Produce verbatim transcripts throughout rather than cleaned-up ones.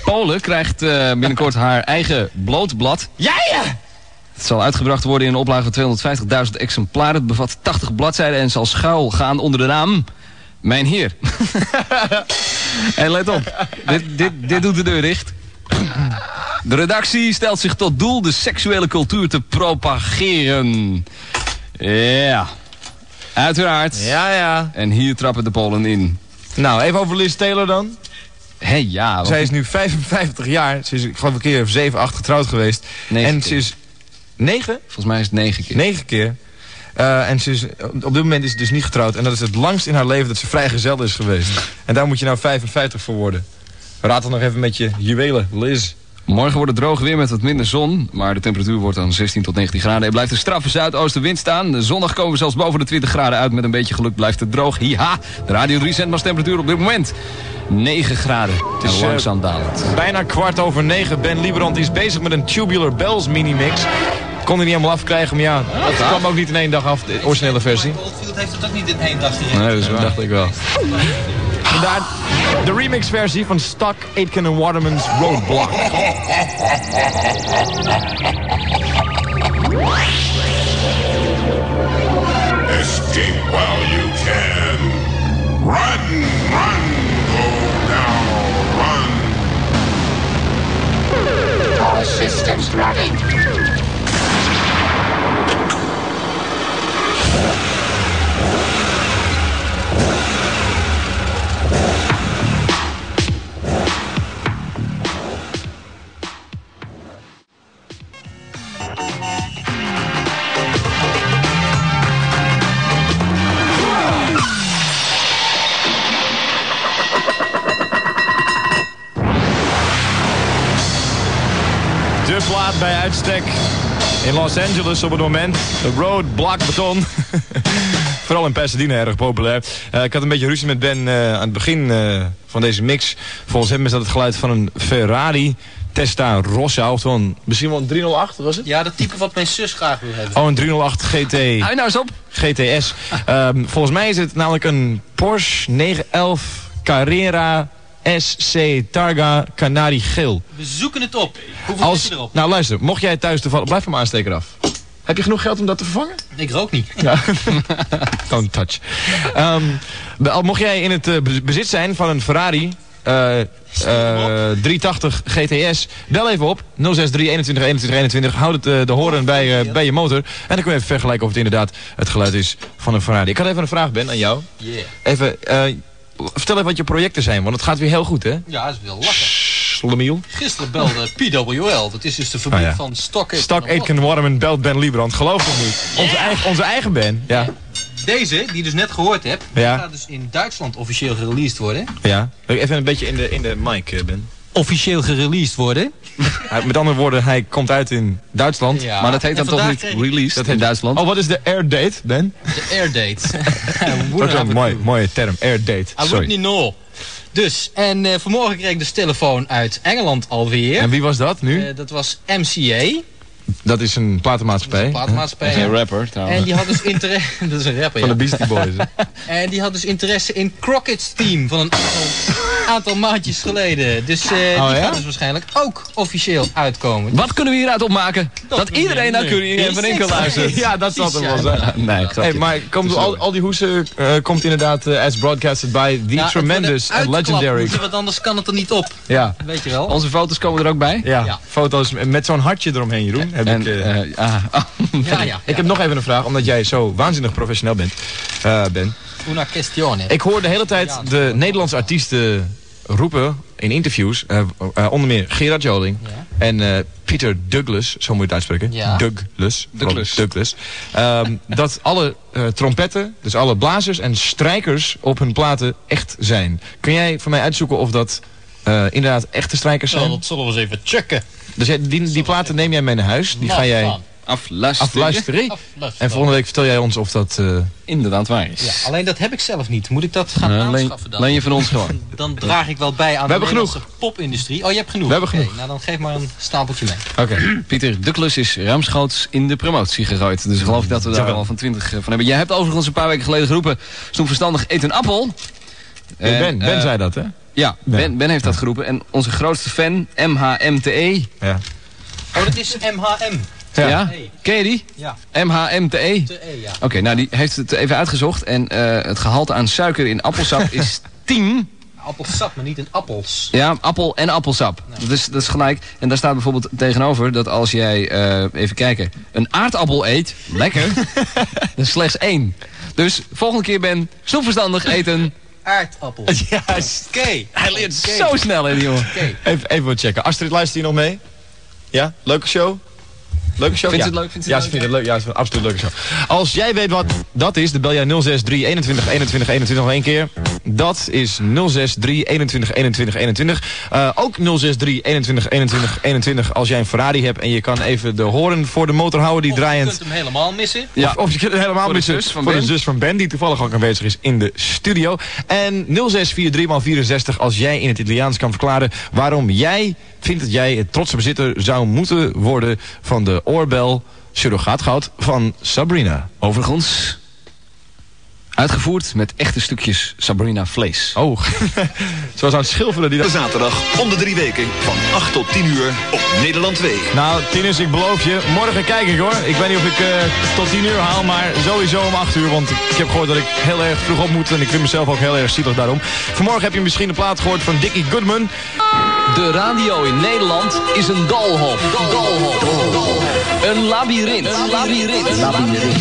Polen krijgt uh, binnenkort haar eigen blootblad. Ja, ja! Het zal uitgebracht worden in een oplage van tweehonderdvijftigduizend exemplaren. Het bevat tachtig bladzijden en zal schuil gaan onder de naam Mijn Heer. En let op, dit, dit, dit doet de deur dicht. De redactie stelt zich tot doel de seksuele cultuur te propageren. Ja, uiteraard. Ja, ja. En hier trappen de Polen in. Nou, even over Liz Taylor dan. Hé, hey, ja. Zij is nu vijfenvijftig jaar. Ze is, ik geloof, een keer of zeven, acht getrouwd geweest. Negen en keer. ze is... Negen? Volgens mij is het negen keer. Negen keer. Uh, en ze is, op dit moment is ze dus niet getrouwd. En dat is het langst in haar leven dat ze vrijgezel is geweest. En daar moet je nou vijfenvijftig voor worden. Raad dan nog even met je juwelen, Liz. Morgen wordt het droog weer met wat minder zon. Maar de temperatuur wordt dan zestien tot negentien graden. Er blijft een straffe zuidoostenwind staan. De zondag komen we zelfs boven de twintig graden uit. Met een beetje geluk blijft het droog. Hiha, de Radio drie zendmasttemperatuur op dit moment negen graden. Het is uh, langzaam dalend. Bijna kwart over negen. Ben Lieberand is bezig met een Tubular Bells mini-mix. Kon hij niet helemaal afkrijgen, maar ja, dat ja. kwam ook niet in één dag af, de originele versie. Oldfield heeft het ook niet in één dag gereden. Nee, dat dacht ik wel. Inderdaad, de remix-versie van Stock Aitken en Waterman's Roadblock. Escape while you can. Run, run, go now, run. All systems running. Plaat bij uitstek in Los Angeles op het moment. De Roadblock beton. Vooral in Pasadena erg populair. Uh, ik had een beetje ruzie met Ben uh, aan het begin uh, van deze mix. Volgens hem is dat het geluid van een Ferrari Testarossa. Of een, misschien wel een driehonderdacht, was het? Ja, dat type wat mijn zus graag wil hebben. Oh, een driehonderdacht G T. Hou nou eens op. G T S. Um, volgens mij is het namelijk een Porsche negen elf Carrera S C Targa Canari geel. We zoeken het op. Hoeveel Als, zit je erop? nou luister, mocht jij thuis toevallig... Blijf van mijn aansteker af. Heb je genoeg geld om dat te vervangen? Ik rook niet. Ja. Don't touch. Um, mocht jij in het uh, bezit zijn van een Ferrari uh, uh, driehonderdtachtig G T S, bel even op nul zes drie eenentwintig eenentwintig eenentwintig. Houd het uh, de horen bij, uh, bij je motor. En dan kun je even vergelijken of het inderdaad het geluid is van een Ferrari. Ik had even een vraag, Ben, aan jou. Yeah. Even, uh, vertel even wat je projecten zijn, want het gaat weer heel goed, hè? Ja, dat is wel lachen. Lemiel. Gisteren belde P W L, dat is dus de fabriek oh, ja. van Stock Aitken. Stock Aitken Waterman belt Ben Lieberand, geloof het niet. Yeah. Onze, eigen, onze eigen Ben, ja. Deze, die je dus net gehoord hebt, ja. gaat dus in Duitsland officieel gereleased worden. Ja, even een beetje in de, in de mic, Ben. Officieel gereleased worden. Hij, met andere woorden, hij komt uit in Duitsland. Ja. Maar dat heet dan toch niet kreeg... released dat in heet... Duitsland? Oh, wat is de airdate, Ben? De airdate. Dat is een mooie, mooie term, airdate. I Sorry. niet know. Dus, en uh, vanmorgen kreeg ik dus telefoon uit Engeland alweer. En wie was dat nu? Uh, dat was M C A. Dat is een platenmaatschappij. Dat is een platenmaatschappij. Geen rapper trouwens. En die had dus interesse... dat is een rapper, Van ja. de Beastie Boys. En die had dus interesse in Crockett's team van een aantal, aantal maandjes geleden. Dus uh, oh, die ja? gaat dus waarschijnlijk ook officieel uitkomen. Wat kunnen we hieruit opmaken? Dat, Dat iedereen naar Curry en Van Inkel luistert. Ja, dat zal het wel zijn. Nee, ik Hey, maar komt, al, al die hoesen uh, komt inderdaad uh, as broadcasted by the Ja, tremendous and legendary. Moeten, want anders kan het er niet op. Ja. Weet je wel. Onze foto's komen er ook bij. Ja, Ja. foto's met zo'n hartje eromheen, Jeroen. Heb En, ik, uh, uh, ah, oh. Ja, ja. ik heb nog even een vraag, omdat jij zo waanzinnig professioneel bent, uh, Ben. Una questione. Ik hoor de hele tijd de Nederlandse artiesten roepen in interviews, uh, uh, onder meer Gerard Joling Ja. en uh, Peter Douglas, zo moet je het uitspreken. Ja. Douglas. Douglas. Douglas. Um, dat alle uh, trompetten, dus alle blazers en strijkers op hun platen echt zijn. Kun jij voor mij uitzoeken of dat uh, inderdaad echte strijkers zijn? Nou, dat zullen we eens even checken. Dus jij, die, die platen neem jij mee naar huis, die ga jij Afluisteren. afluisteren. Afluisteren. En volgende week vertel jij ons of dat... Uh, Inderdaad waar is. Ja, alleen dat heb ik zelf niet. Moet ik dat gaan Uh, leen, aanschaffen dan? leen je van ons gewoon. Dan draag ik wel bij aan We de hebben Nederlandse popindustrie. Oh, je hebt genoeg? We hebben Oké, genoeg. Nou, dan geef maar een stapeltje mee. Oké. Okay. Pieter Douglas is ruimschoots in de promotie gegooid. Dus geloof ik dat we daar Jawel. al van twintig van hebben. Jij hebt overigens een paar weken geleden geroepen... Snoep verstandig, eet een appel. Ben, En, Ben uh, zei dat, hè? Ja, Ben, Ben heeft dat geroepen. En onze grootste fan, M H M T E. Ja. Oh, dat is M H M. Ja. Ja. Hey. Ken je die? Ja. M H M T E. Te E, ja. Oké, nou die heeft het even uitgezocht. En uh, het gehalte aan suiker in appelsap is tien. Appelsap, maar niet in appels. Ja, appel en appelsap. Dat, is, dat is gelijk. En daar staat bijvoorbeeld tegenover dat als jij, uh, even kijken, een aardappel eet, lekker, dat is slechts één. Dus volgende keer Ben, snoepverstandig eten. Aardappel. Juist. Oké. Hij leert Oké. zo snel, hè, die jongen. Oké. Even, even wat checken. Astrid, luistert hier nog mee? Ja? Leuke show? Leuke show? Vindt ja. ze het leuk? Vindt ze ja, het ze leuk? vindt het leuk. Ja, ze vindt het absoluut een leuke show. Als jij weet wat dat is, dan bel jij nul zes drie eenentwintig eenentwintig eenentwintig nog één keer. Dat is nul zes drie eenentwintig eenentwintig eenentwintig. Uh, ook nul zes drie eenentwintig eenentwintig eenentwintig als jij een Ferrari hebt en je kan even de horen voor de motor houden die Of je draaiend... kunt hem helemaal missen. Ja. Of, of je kunt het helemaal Voor de missen zus van voor Ben. de zus van Ben, die toevallig ook aanwezig is in de studio. En nul zes vier drie maal vierenzestig als jij in het Italiaans kan verklaren waarom jij vindt dat jij het trotse bezitter zou moeten worden van de oorbel surrogaatgoud van Sabrina. Overigens, uitgevoerd met echte stukjes Sabrina vlees. Oh, zoals aan het schilferen die dat... Zaterdag om de drie weken van acht tot tien uur op Nederland twee. Nou, Tinus, ik beloof je, morgen kijk ik hoor. Ik weet niet of ik uh, tot tien uur haal, maar sowieso om acht uur. Want ik heb gehoord dat ik heel erg vroeg op moet en ik vind mezelf ook heel erg zielig daarom. Vanmorgen heb je misschien een plaat gehoord van Dickie Goodman. De radio in Nederland is een doolhof. Doolhof. Een labyrint. Een labyrint. Een labyrint.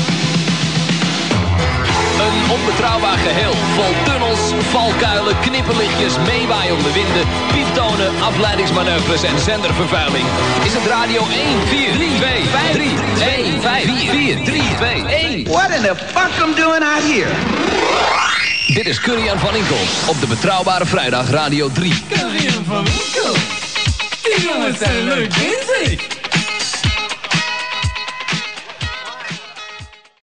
Een onbetrouwbaar geheel, vol tunnels, valkuilen, knipperlichtjes, meewaaiende winden, pieptonen, afleidingsmanoeuvres en zendervervuiling. Is het radio één, vier, drie, twee, vijf, drie, één, vijf, vier, drie, twee, één. What in the fuck I'm doing out here? Dit is Curry van Inkel op de betrouwbare vrijdag Radio drie. Curry van Inkel. Die jongens zijn leuk bezig.